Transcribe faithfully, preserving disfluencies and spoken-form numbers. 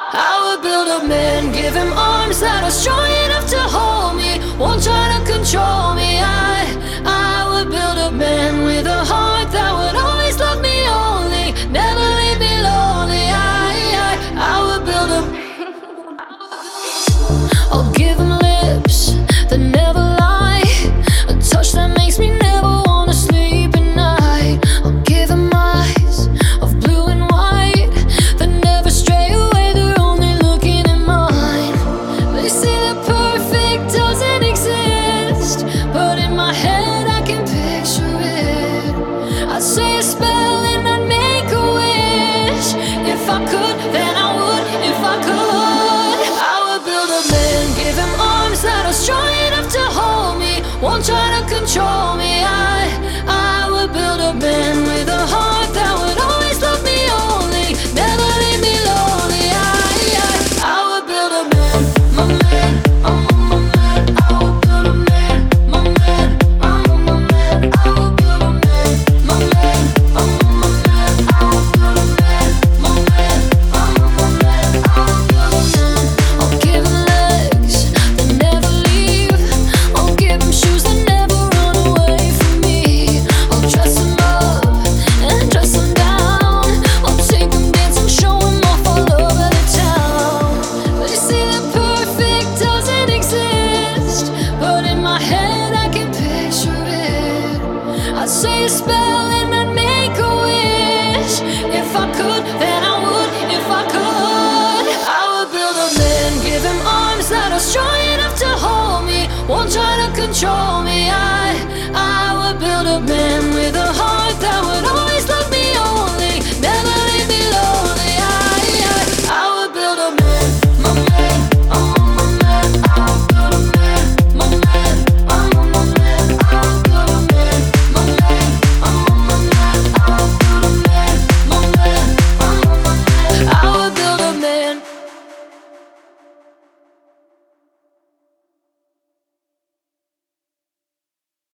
I would build a man, give him arms that are strong enough to hold me, won't try to control me. I, I would build a man with a heart that would always love me only, never leave me lonely. I, I, I would build a I'll give him lips that never lie, a touch that makes me never wanna sleep at night. I'll give him eyes of blue and white that never stray away, they're only looking at mine. They say that perfect doesn't exist, but in my head I can picture it. I'd say a spell and I'd make a wish. If I could, then I would. If I could, I would build a man, give him arms that are strong enough to hold me, won't try to control